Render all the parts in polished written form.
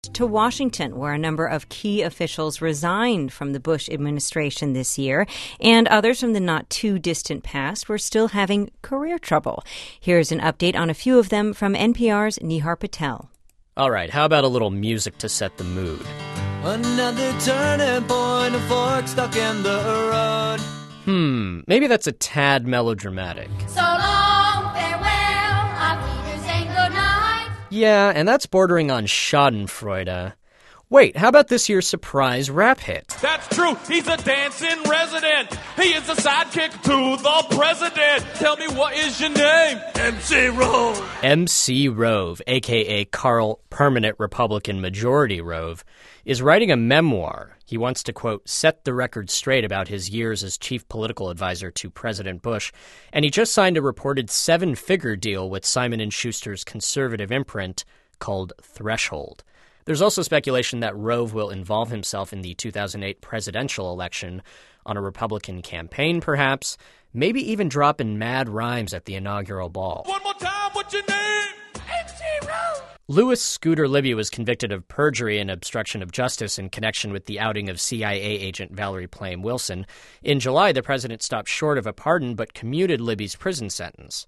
To Washington, where a number of key officials resigned from the Bush administration this year, and others from the not-too-distant past were still having career trouble. Here's an update on a few of them from NPR's Nihar Patel. All right, how about a little music to set the mood? Another turning point, a fork stuck in the road. Maybe that's a tad melodramatic. So long, farewell, auf Wiedersehen, good night. Yeah, and that's bordering on schadenfreude. Wait, how about this year's surprise rap hit? That's true, he's a dancing resident. He is the sidekick to the president. Tell me, what is your name? MC Rove. MC Rove, a.k.a. Carl Permanent Republican Majority Rove, is writing a memoir. He wants to, quote, set the record straight about his years as chief political advisor to President Bush, and he just signed a reported 7-figure deal with Simon & Schuster's conservative imprint called Threshold. There's also speculation that Rove will involve himself in the 2008 presidential election on a Republican campaign, perhaps, maybe even dropping mad rhymes at the inaugural ball. One more time, what's your name? MC Rove. Louis Scooter Libby was convicted of perjury and obstruction of justice in connection with the outing of CIA agent Valerie Plame Wilson. In July, the president stopped short of a pardon but commuted Libby's prison sentence.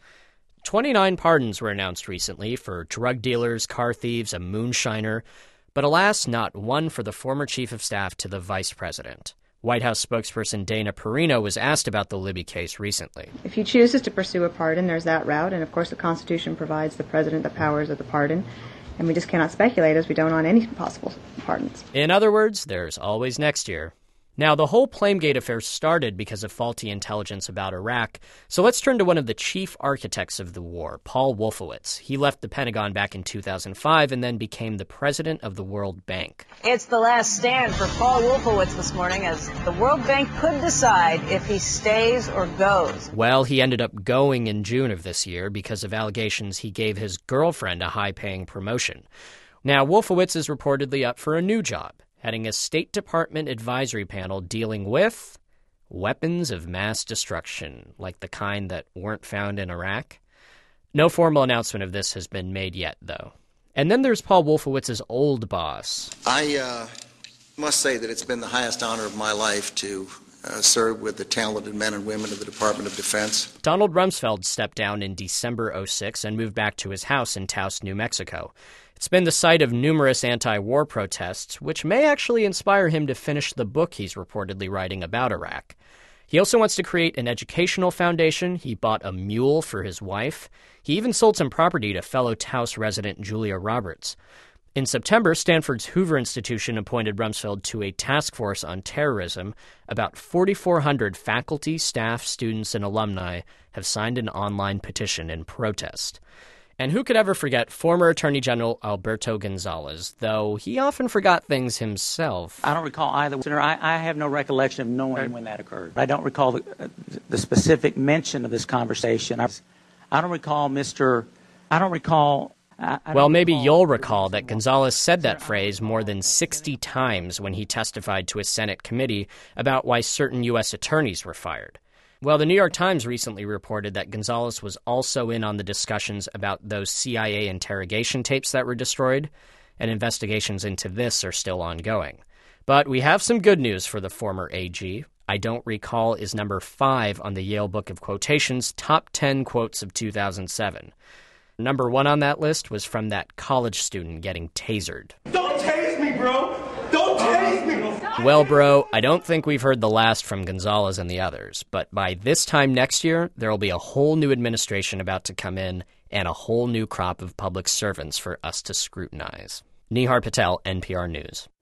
29 pardons were announced recently for drug dealers, car thieves, a moonshiner, but alas, not one for the former chief of staff to the vice president. White House spokesperson Dana Perino was asked about the Libby case recently. If he chooses to pursue a pardon, there's that route, and of course the Constitution provides the president the powers of the pardon, and we just cannot speculate as we don't on any possible pardons. In other words, there's always next year. Now, the whole Plamegate affair started because of faulty intelligence about Iraq, so let's turn to one of the chief architects of the war, Paul Wolfowitz. He left the Pentagon back in 2005 and then became the president of the World Bank. It's the last stand for Paul Wolfowitz this morning as the World Bank could decide if he stays or goes. Well, he ended up going in June of this year because of allegations he gave his girlfriend a high-paying promotion. Now, Wolfowitz is reportedly up for a new job, heading a State Department advisory panel dealing with weapons of mass destruction, like the kind that weren't found in Iraq. No formal announcement of this has been made yet, though. And then there's Paul Wolfowitz's old boss. I must say that it's been the highest honor of my life to serve with the talented men and women of the Department of Defense. Donald Rumsfeld stepped down in December '06 and moved back to his house in Taos, New Mexico. It's been the site of numerous anti-war protests, which may actually inspire him to finish the book he's reportedly writing about Iraq. He also wants to create an educational foundation. He bought a mule for his wife. He even sold some property to fellow Taos resident Julia Roberts. In September, Stanford's Hoover Institution appointed Rumsfeld to a task force on terrorism. About 4,400 faculty, staff, students, and alumni have signed an online petition in protest. And who could ever forget former Attorney General Alberto Gonzales, though he often forgot things himself. I don't recall either. I have no recollection of knowing when that occurred. I don't recall the specific mention of this conversation. I don't recall Well, maybe you'll recall that Gonzales said that phrase more than 60 times when he testified to a Senate committee about why certain U.S. attorneys were fired. Well, the New York Times recently reported that Gonzales was also in on the discussions about those CIA interrogation tapes that were destroyed, and investigations into this are still ongoing. But we have some good news for the former AG. I Don't Recall is number 5 on the Yale Book of Quotations' top 10 quotes of 2007. Number 1 on that list was from that college student getting tasered. Don't tase me, bro! Don't tase me! Well, bro, I don't think we've heard the last from Gonzales and the others, but by this time next year, there will be a whole new administration about to come in and a whole new crop of public servants for us to scrutinize. Nihar Patel, NPR News.